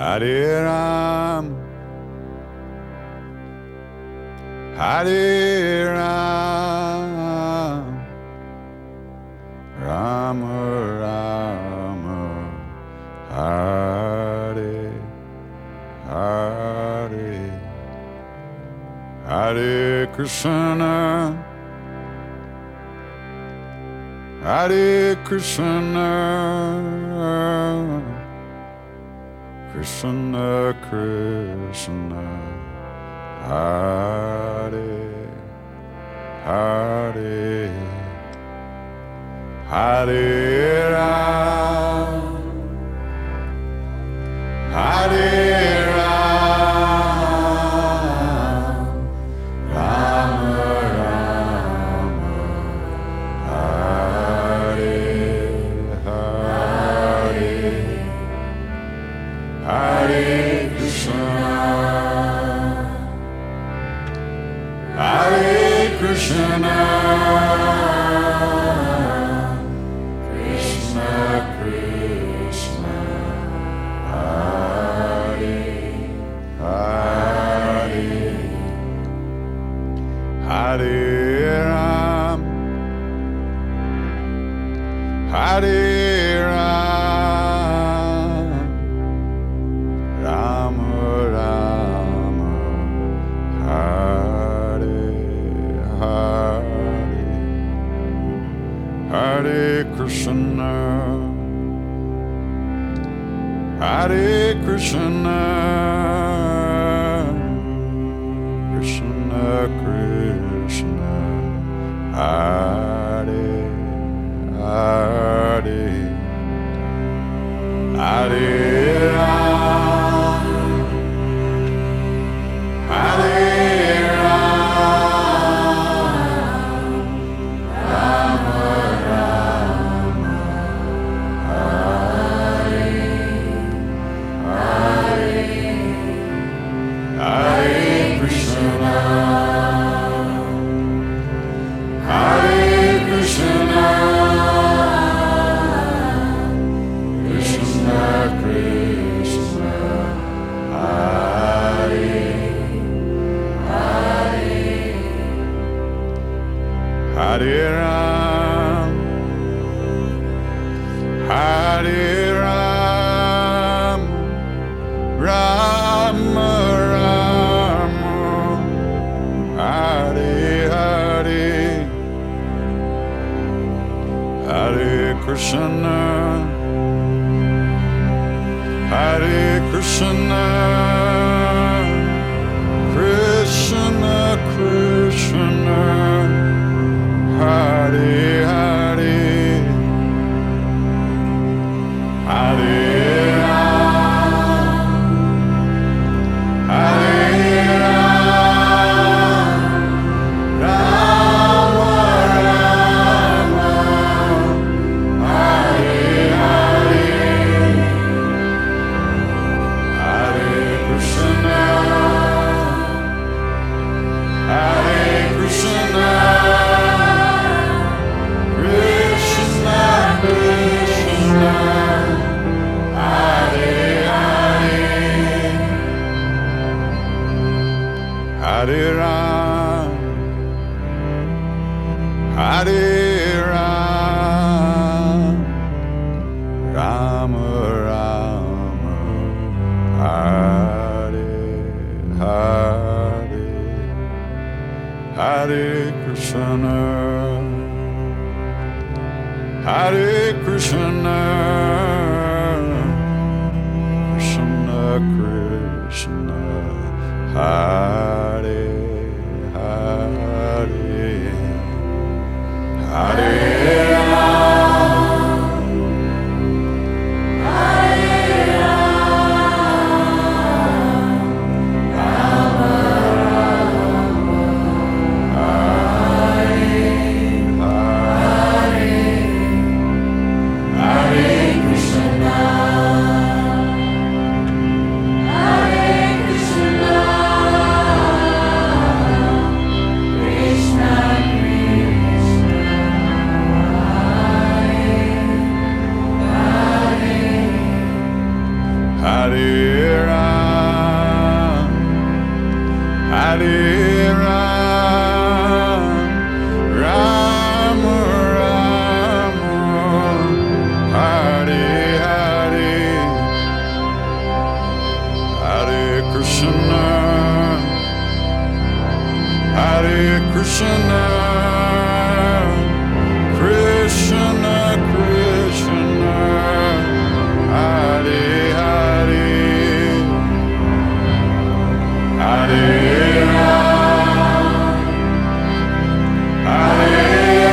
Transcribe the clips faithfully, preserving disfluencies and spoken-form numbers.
Hare Ram, Hare Ram, Rama Rama, Hare Hare, Hare Krishna, Hare Krishna, Krishna Krishna, Hare Hare, Hare Ram, Hare Ram, Rama Rama, Hare Hare, Hare Krishna, Hare Krishna, Krishna Krishna, Hare Hare, Hare Ram, Hare Ram, Rama Rama, Hare Hare, Hare Krishna, Hare Krishna, Krishna Krishna, Hare Hare, Hare Ram, Hare Ram, Rama Rama, Hare Hare, Hare Krishna, Hare Krishna, Krishna Krishna, Hare Hare, Hare Ram, Hare Ram, Rama Rama, Hare Hare, Hare Krishna, Hare Krishna, Krishna Krishna, Hare Hare, Hare Ram, Hare Ram, Rama Rama, Hare Hare, Hare Krishna, Hare Krishna, Krishna Krishna, Hare Hare, Hare Ram, Hare Ram, Rama Rama, Hare Hare, Hare Krishna, Hare Krishna, Krishna Krishna, Hare Hare, Hare Ram, Hare Ram, Rama Rama, Hare Hare, Hare Krishna, Hare Hare Ram, Hare Ram, Ram Ram, Hare Hare, Hare Krishna, Hare Krishna, Krishna Krishna, Hare Hare, Hare Ram, Hare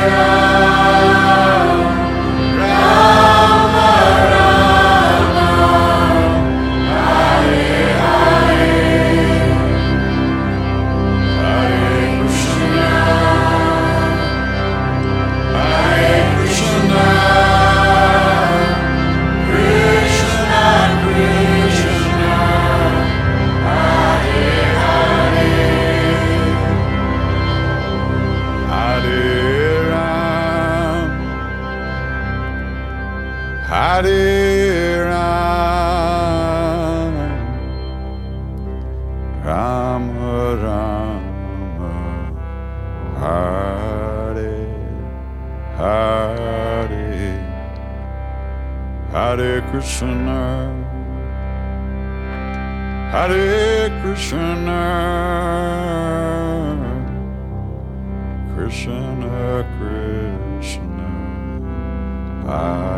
Ram, Ram Ram, Hare Hare, Hare Krishna, Hare Krishna, Krishna Krishna, Hare Hare, Hare Ram, Hare Ram, Ram Ram, Hare Hare, Hare Krishna, Hare Krishna, Krishna Krishna, Hare